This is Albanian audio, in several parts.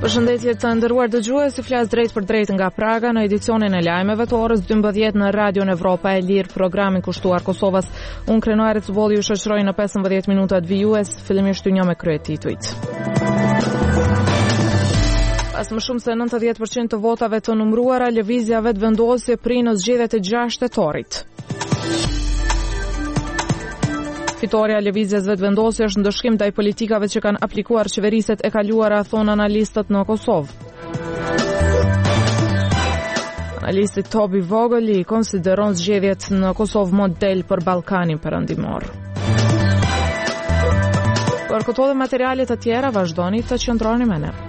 Përshëndetje të nderuar dëgjues, si flas drejt për drejt nga Praga në edicionin e lajmeve të orës 12 në Radion Evropa e Lirë, programin kushtuar Kosovës. Unë Krenuar Cuboli ju shoqëroj në 15 minutat vijues, fillimisht një me kryet titujt. Pas më shumë se 90% të votave të numëruara, lëvizja vetëvendosje pri në zgjedhjet e 6 shtetorit. Fitoria e lëvizjes vetëvendosje është ndëshkim ndaj politikave që kanë aplikuar qeveriset e kaluara, thonë analistët në Kosovë. Analisti Tobi Vogëli konsideron zgjedhjet në Kosovë model për Ballkanin Perëndimor. Për këto dhe materialet të tjera vazhdoni të qëndroni me ne.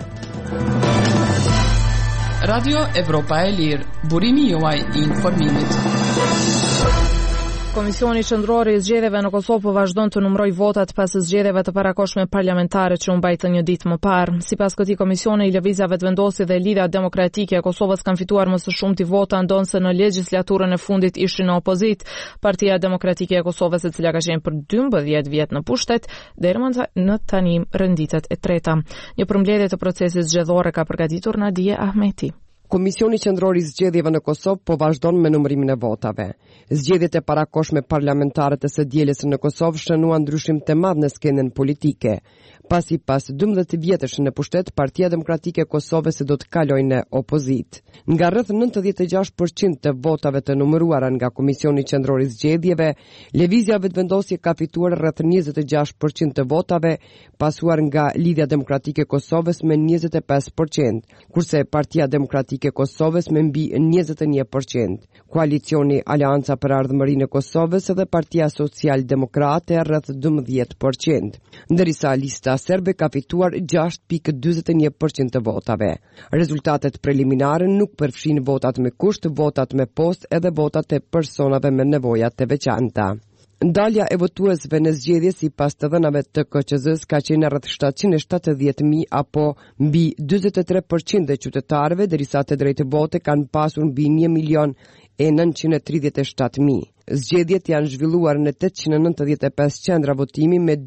Radio Evropa e Lirë, burimi juaj i informimit. Komisioni Qendror i Zgjedhjeve në Kosovë po vazhdon të numërojë votat pas zgjedhjeve të parakoshme parlamentare që u mbajtën një ditë më parë. Sipas këtij komisioni, lëvizja vetëvendosje dhe Lidhja Demokratike e Kosovës kanë fituar më së shumti vota, ndonse në legjislaturën e fundit ishin në opozitë. Partia Demokratike e Kosovës, e cila ka qenë për 12 vjet në pushtet, deri në tani renditet e treta. Një përmbledhje të procesit zgjedhor ka përgatitur Nadia Ahmeti. Komisioni Qendror i Zgjedhjeve në Kosovë po vazhdon me numërimin e votave. Zgjedhjet e parakoshme parlamentare të së dielës në Kosovë shënuan ndryshim të madh në skenën politike. Pasi pas 12 vjetësh në pushtet, Partia Demokratike e Kosovës do të kalojë në opozitë. Nga rreth 96% të votave të numëruara nga Komisioni Qendror i Zgjedhjeve, lëvizja vetëvendosje ka fituar rreth 26% të votave, pasuar nga Lidhja Demokratike e Kosovës me 25%, kurse Partia Demokratike e Kosovës me mbi 21%. Koalicioni Aleanca për Ardhmërinë e Kosovës dhe Partia Social-Demokrate rreth 12%, ndërsa lista serbe ka fituar 6.41% të votave. Rezultatet preliminare nuk përfshin votat me kusht, votat me post edhe votat e personave me nevoja të veçanta. Ndalja e votuesve në zgjedhje sipas të dhënave të KQZ-s ka qenë rreth 770.000 apo mbi 43% e qytetarëve, derisa të drejtë vote kanë pasur mbi 1.937.000. Zgjedhjet janë zhvilluar në 895 qendra votimi me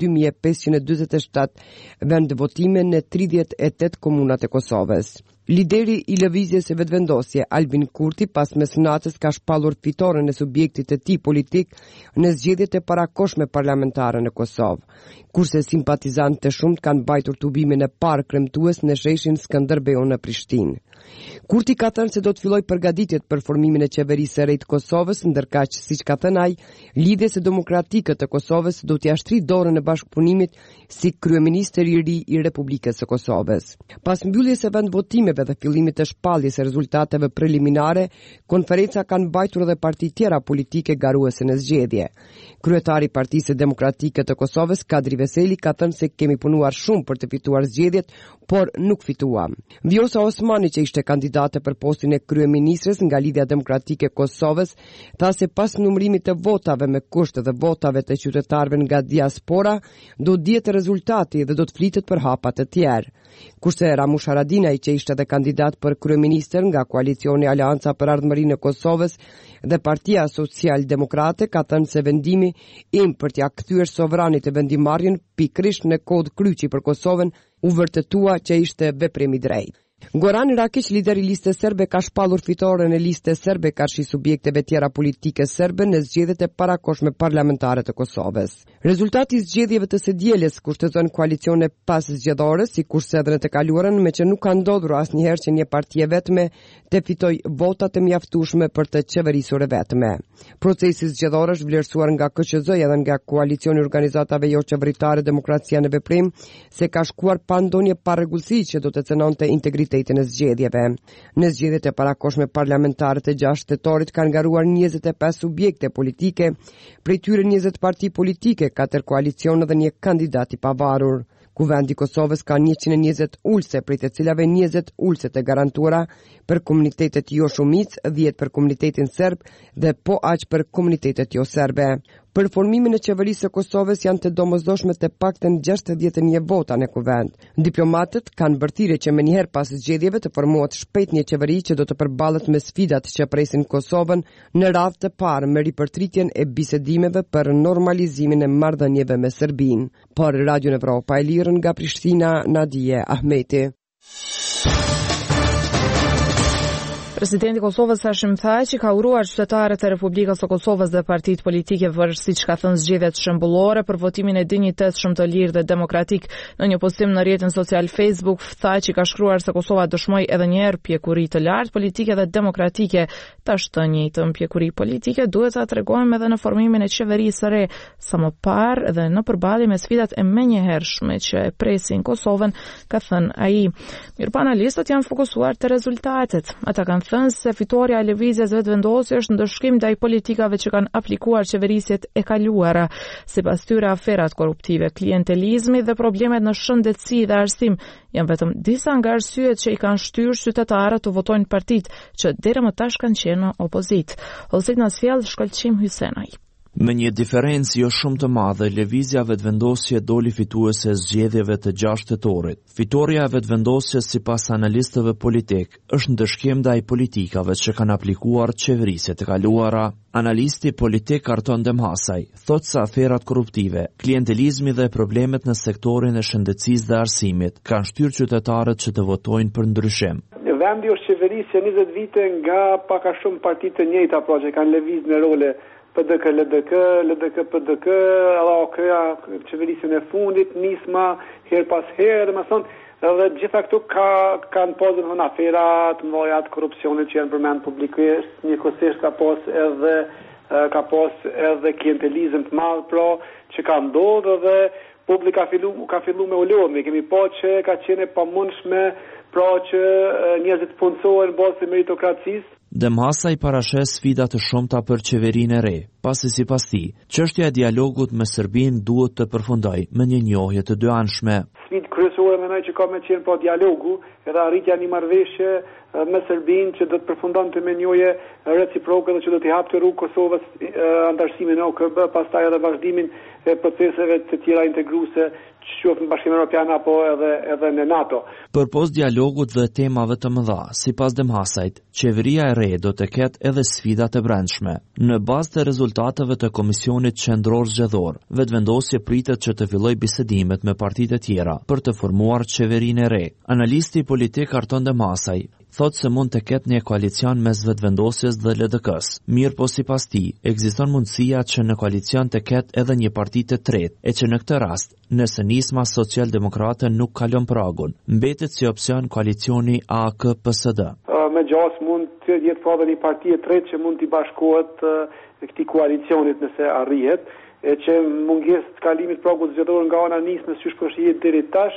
2547 vend votime në 38 komunat e Kosovës. Lideri i lëvizjes së vetëvendosje, Albin Kurti, pas mesnatës ka shpallur fitoren e subjektit të tij politik në zgjedhjet e parakoshme parlamentare në Kosovë, kurse simpatizantë të shumt kanë mbajtur tubimin e parë kremtues në sheshin Skënderbeu në Prishtinë. Kurti ka thënë se do të fillojë përgatitjet për formimin e qeverisë së re të Kosovës, ndërkaq siç ka thënë ai, Lidhja Demokratike të Kosovës do t'i ashtrojë dorën e bashkëpunimit si kryeministër i ri i Republikës së Kosovës. Pas mbylljes së vendvotimeve dhe fillimit të shpalljes së rezultateve preliminare, konferenca kanë mbajtur edhe parti tjera politike garuese në zgjedhje. Kryetari i Partisë Demokratike të Kosovës, Kadri Veseli, ka thënë se kemi punuar shumë për të fituar zgjedhjet, por nuk fituam. Vjosa Osmani, që ishte kandidate për postin e kryeministres nga Lidhja Demokratike e Kosovës, tha se pas numërimit të votave me kusht dhe votave të qytetarëve nga diaspora, do dihet rezultati dhe do të flitet për hapa të tjerë. Kurse Ramush Haradinaj, që ishte edhe kandidat për kryeministër nga koalicioni Aleanca për Ardhmërinë e Kosovës dhe Partia Social-Demokrate, ka thënë se vendimi im për t'ia kthyer sovranit e vendimarrjen pikërisht në kod kryqi për Kosovën u vërtetua që ishte veprim i drejtë. Goran Rakić, lideri i listës serbe, ka shpallur fitoren e listës serbe karshi subjekteve tjera politike serbe në zgjedhjet e parakoshme parlamentare të Kosovës. Rezultati i zgjedhjeve të së dielës kushtozon koalicione pas zgjedhore, sikurse edhe në të kaluarën, me që nuk ka ndodhur asnjëherë që një parti e vetme të fitojë vota të mjaftueshme për të qeverisur e vetme. Procesi zgjedhor është vlerësuar nga KQZ-ja dhe nga koalicioni i organizatave jo qeveritare Demokracia në Veprim se ka shkuar pa ndonjë parregullsi që do të cënonte integritetin e zgjedhjeve. Në zgjedhjet e parakoshme parlamentare të 6 shtetorit kanë ngaruar 25 subjekte politike, prej tyre 20 parti politike, 4 koalicione dhe një kandidat i pavarur. Kuvendi i Kosovës ka 120 ulse, prej të cilave 20 ulse të garantuara për komunitetet jo shumicë, 10 për komunitetin serb dhe po aq për komunitetet jo serbe. Për formimin e qeverisë së Kosovës janë të domosdoshme të paktën 61 vota në kuvend. Diplomatët kanë bërthire që menjëherë pas zgjedhjeve të formohet shpejt një qeveri që do të përballet me sfidat që presin Kosovën në radhë të parë me ripërtritjen e bisedimeve për normalizimin e marrëdhënieve me Serbinë. Por Radio Evropa e Lirë nga Prishtina, Nadia Ahmeti. Presidenti i Kosovës Hashim Thaçi ka uruar qytetarët e Republikës së Kosovës dhe partitë politike për, siç ka thënë, zgjedhjet shembullore për votimin e dinjitetshëm të lirë dhe demokratik. Në një postim në rrjetin social Facebook, Thaçi ka shkruar se Kosova dëshmoi edhe një herë pjekuri të lartë politike dhe demokratike. Tash të njëjtën pjekuri politike duhet ta tregojmë edhe në formimin e qeverisë së re, sa më parë dhe në përballje me sfidat e menjëhershme që e presin Kosovën, ka thënë ai. Mirë, analistët janë fokusuar te rezultatet. Ata kanë thënë se fitoria e lëvizjes vetëvendosje është ndëshkim ndaj politikave që kanë aplikuar qeverisjet e kaluara. Sipas tyre, aferat korruptive, klientelizmi dhe problemet në shëndetësi dhe arsim janë vetëm disa nga arsyet që i kanë shtyrë qytetarët të votojnë partitë që deri më tash kanë qenë në opozitë. Holsit Nasfjell, Shkollqim Hysenaj. Me një diferencë jo shumë të madhe, lëvizja vetëvendosje doli fituese e zgjedhjeve të 6 tetorit. Fitoria e vetëvendosjes sipas analistëve politik është ndëshkim ndaj politikave që kanë aplikuar qeverisjet e kaluara. Analisti politik Arton Demhasaj thotë se aferat korruptive, klientelizmi dhe problemet në sektorin e shëndetësisë dhe arsimit kanë shtyrë qytetarët që të votojnë për ndryshim. Vendi është qeverisje 20 vite nga pak a shumë partitë të njëjta, pra që kanë lëvizur në role PDK, LDK, PDK, AKA, qeverisjen e fundit, nisma, her pas herë, më thonë, edhe gjitha këtu kanë pasur në afera të mëdha të korrupsionit që janë përmend publikisht, njëkohësisht ka pas edhe klientelizëm të madh, pra që ka ndodhur dhe publika ka filluar me ulëmi, kemi pa që ka qenë e pamundshme, pra që njerëzit punësohen bazë të meritokracisë. Demhasaj parashes sfida të shumta për qeverinë e re, pasi sipas tij, çështja e dialogut me Serbinë duhet të përfundojë me një njohje të dyanshme. Sfidë kryesore mendoj që ka me qenë pa dialogu, edhe arritja një marrëveshje me Serbinë që do të përfundonte me njohje reciproke dhe që do t'i hapte rrugë Kosovës antarësimin në OKB, pastaj edhe vazhdimin e proceseve të tjera integruese, qoftë në Bashkimin Evropian apo edhe në NATO. Përpos dialogut dhe temave të mëdha, sipas Demhasajt, qeveria e re do të ketë edhe sfida të brendshme. Në bazë të rezultateve të Komisionit Qendror Zgjedhor, vetëvendosje pritet që të fillojë bisedimet me partitë e tjera për të formuar qeverinë e re. Analisti politik Arton Demhasaj thotë se mund të ketë një koalicion mes vetëvendosjes dhe LDK-s. Mirë po sipas tij, ekziston mundësia që në koalicion të ketë edhe një parti të tretë, e që në këtë rast, nëse nisma social-demokrate nuk kalon pragun, mbetet si opsion koalicioni AK-PSD. Me gjas mund të jetë prapë një parti e tretë që mund t'i bashkohet këtij koalicionit nëse arrihet, e që mungesë të kalimit pragut zgjedhor nga ana nismës siç po shihet deri tash,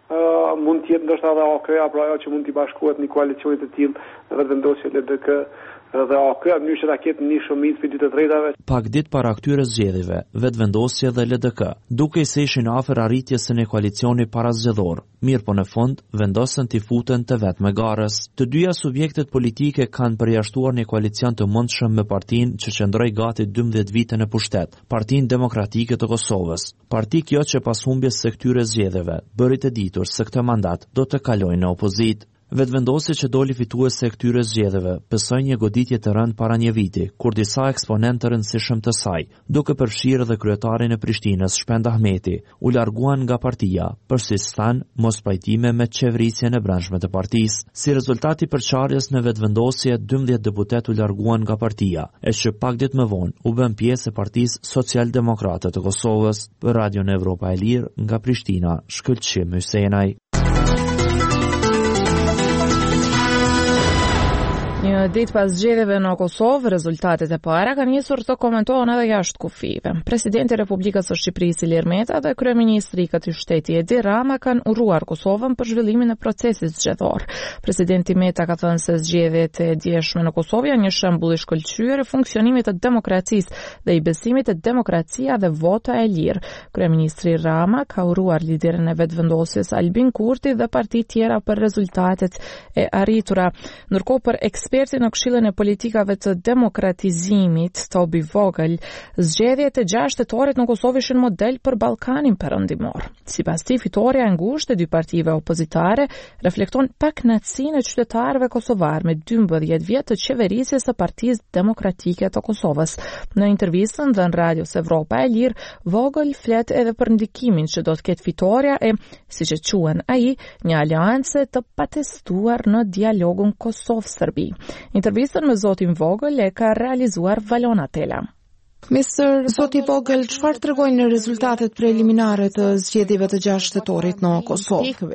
mund të jetë ndoshta edhe AKA, pra ajo që mund t'i bashkohet një koalicioni të tillë vetëvendosje LDK dhe AKA, në mënyrë që ta ketë një shumicë për dy të tretave. Pak ditë para këtyre zgjedhjeve, vetëvendosje dhe LDK, duke se ishin afër arritjes së një koalicioni parazgjedhor, mirë po në fund vendosën t'i futen të vetme garës. Të dyja subjektet politike kanë përjashtuar një koalicion të mundshëm me partinë që qëndroi gati 12 vite në pushtet, Partinë Demokratike të Kosovës. Parti kjo që pas humbjes së këtyre zgjedhjeve bëri të ditur se këtë mandat do të kalojë në opozitë. Vetëvendosja që doli fituese e këtyre zgjedhjeve pësoi një goditje të rëndë para një viti, kur disa eksponentë të rëndësishëm të saj, duke përfshirë edhe kryetarin e Prishtinës, Shpend Ahmeti, u larguan nga partia, për si stan mos pajtime me qeverisjen e brendshme të partisë. Si rezultati përçarjes në vetëvendosje, 12 deputet u larguan nga partia, e që pak ditë më vonë u bën pjesë e Partisë Social-Demokrate të Kosovës. Për Radion Evropa e Lirë, nga Prishtina, Shkëlqim Hysenaj. Një ditë pas zgjedhjeve në Kosovë, rezultatet e para kanë nisur të komentohen edhe jashtë kufive. Presidenti i Republikës së Shqipërisë Ilir Meta dhe kryeministri i këtij shteti Edi Rama kanë uruar Kosovën për zhvillimin e procesit zgjedhor. Presidenti Meta ka thënë se zgjedhjet e djeshme në Kosovë janë një shembull i shkëlqyer i funksionimit të demokracisë dhe i besimit te demokracia dhe vota e lirë. Kryeministri Rama ka uruar liderin e vetëvendosjes Albin Kurti dhe parti tjera për rezultatet e arritura. Ndërkohë për ekspertët Zgjedhuesi në Këshillin e Politikave të Demokratizimit, Toby Vogel, zgjedhjet e 6 shtetorit në Kosovë ishin model për Ballkanin Perëndimor. Sipas tij, fitoria e ngushtë e dy partive opozitare reflekton pakënaqësinë e qytetarëve kosovar me 12 vjet të qeverisjes së Partisë Demokratike të Kosovës. Në intervistën dhënë Radios Evropa e Lirë, Vogel flet edhe për ndikimin që do të ketë fitoria e, siç e quhen ai, një aleance të patestuar në dialogun Kosovë-Serbi. Intervistën me zotin Vogel e ka realizuar Valona Tela. Zoti Vogel, çfarë tregojnë rezultatet preliminare të zgjedhjeve të 6 shtetorit në Kosovë?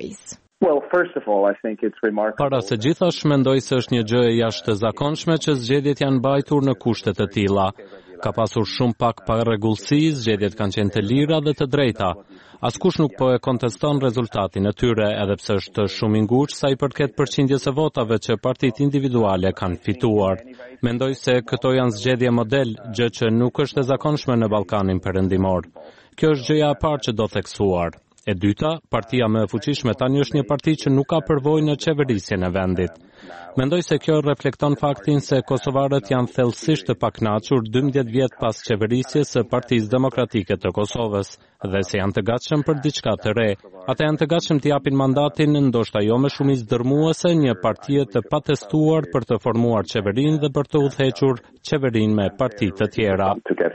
Para se gjithash, mendoj se është një gjë e jashtëzakonshme që zgjedhjet janë mbajtur në kushte të tilla. Ka pasur shumë pak parregullsi, zgjedhjet kanë qenë të lira dhe të drejta. Askush nuk po e konteston rezultatin e tyre, edhe pse është shumë i ngurtë sa i përket përqindjes së votave që partitë individuale kanë fituar. Mendoj se këto janë zgjedhje model, gjë që nuk është e zakonshme në Ballkanin Perëndimor. Kjo është gjëja e parë që do theksuar. E dyta, partia më e fuqishme tani është një parti që nuk ka përvojë në qeverisjen e vendit. Mendoj se kjo reflekton faktin se kosovarët janë thellësisht të pakënaqur 12 vjet pas qeverisjes së Partisë Demokratike të Kosovës dhe se janë të gatshëm për diçka të re. Ata janë të gatshëm të japin mandatin, ndoshta jo me shumicë dërmuese, një partie të patestuar për të formuar qeverinë dhe për të udhëhequr qeverinë me parti të tjera.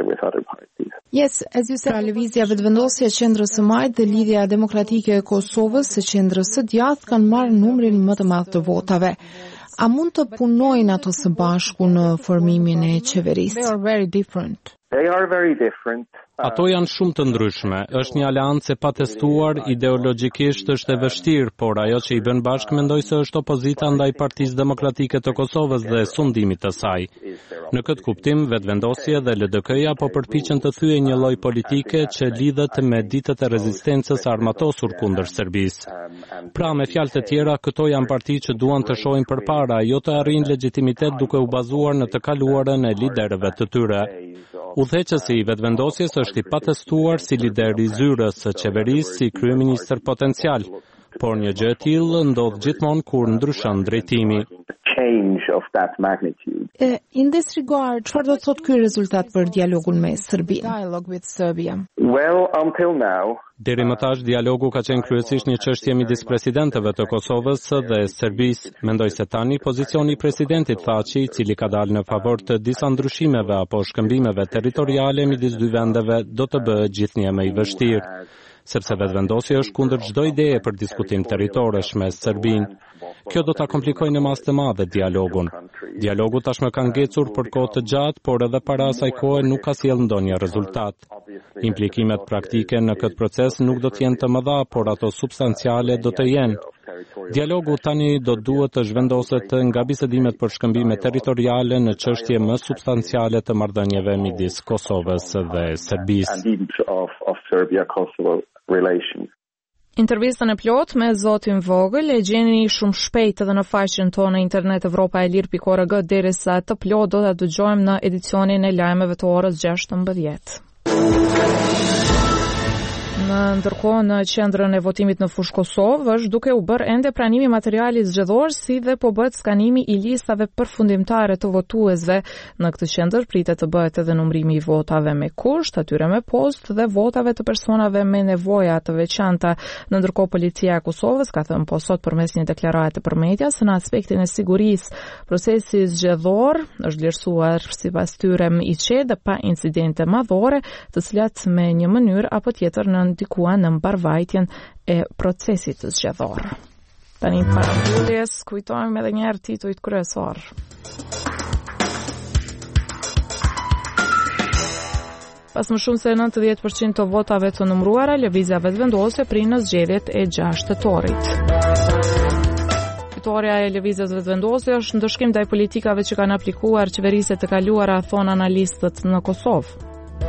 Lëvizja vetëvendosja e Qendrës së Majt dhe Lidhja Demokratike e Kosovës së Qendrës së Djathtë kanë marrë numrin më të madh të votave. A mund të punojnë ato së bashku në formimin e qeverisë? Ato janë shumë të ndryshme. Është një aleancë e patestuar, ideologjikisht është e vështirë, por ajo që i bën bashkë mendoj se është opozita ndaj Partisë Demokratike të Kosovës dhe sundimit të saj. Në këtë kuptim, vetëvendosja dhe LDK-ja po përpiqen të thyejë një lloj politike që lidhet me ditët e rezistencës armatosur kundër Serbisë. Pra, me fjalë të tjera, këto janë parti që duan të shohin përpara, jo të arrijnë legjitimitet duke u bazuar në të kaluarën e liderëve të tyre. Udhëheqësi i vetëvendosjes është i patestuar si lider i zyrës së qeverisë, si kryeministër potencial, por një gjë e tillë ndodh gjithmonë kur ndryshon drejtimi. In this regard, çfarë do të thotë ky rezultat për dialogun me Serbinë? Deri më tash dialogu ka qenë kryesisht një çështje midis presidentëve të Kosovës dhe Serbisë. Mendoj se tani pozicioni i presidentit Thaçi, i cili ka dalë në favor të disa ndryshimeve apo shkëmbimeve territoriale midis dy vendeve, do të bëhet gjithnjë më i vështirë, sepse vetëvendosja është kundër çdo ideje për diskutim territorësh me Serbinë. Kjo do ta komplikojë në masë të madhe dialogun. Dialogu tashmë ka ngecur për kohë të gjatë, por edhe para asaj kohe nuk ka sjellë ndonjë rezultat. Implikimet praktike në këtë proces nuk do të jenë të mëdha, por ato substanciale do të jenë. Dialogu tani do duhet të zhvendoset nga bisedimet për shkëmbime territoriale në çështje më substanciale të marrëdhënieve midis Kosovës dhe Serbisë. Intervistën e plot me zotin Vogel e gjeni shumë shpejt edhe në faqen tonë internet evropaelir.org, derisa të plot do ta dëgjojmë në edicionin e lajmeve të orës 16. Në ndërkohë në qendrën e votimit në fushë Kosovë është duke u bërë ende pranimi materialit zgjedhor, si dhe po bëhet skanimi i listave përfundimtare të votuesve. Në këtë qendër pritet të bëhet edhe numrimi i votave me kusht, atyre me post dhe votave të personave me nevoja të veçanta. Në ndërkohë policia e Kosovës ka thënë po sot përmes një deklarate për media se në aspektin e sigurisë procesi zgjedhor është vlerësuar sipas tyre i qetë dhe pa incidente madhore, të cilat me një mënyrë apo tjetër ndikuan në mbarvajtjen e procesit të zgjedhor. Tani para mbylljes kujtojmë edhe një herë titujt kryesor. Pas më shumë se 90% të votave të numëruara, lëvizja vetëvendosje prinë në zgjedhjet e 6 shtetorit. Fitoria e lëvizjes vetëvendosje është ndëshkim ndaj politikave që kanë aplikuar qeveriset të kaluara, thon analistët në Kosovë.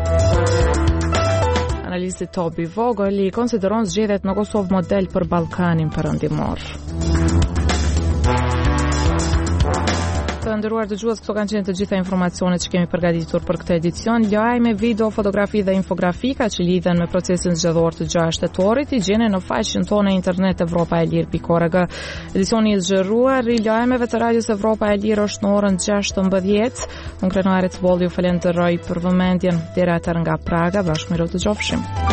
Analisti Toby Vogel i konsideron zgjedhjet në Kosovë model për Ballkanin Perëndimor. Të të nderuar dëgjues, këto kanë qenë të gjitha informacionet që kemi përgatitur për këtë edicion. Lajme, video, fotografi dhe infografika që lidhen me procesin zgjedhor të 6 shtetorit i gjeni në faqen tonë internet evropaelir.org. Edicioni i zgjeruar i lajmeve të Radios Evropa e Lirë është në orën 16. Unë Krenare Cbolli ju falenderoj për vëmendjen. Deri atëherë nga Praga, bashkë me të dëgjofshim.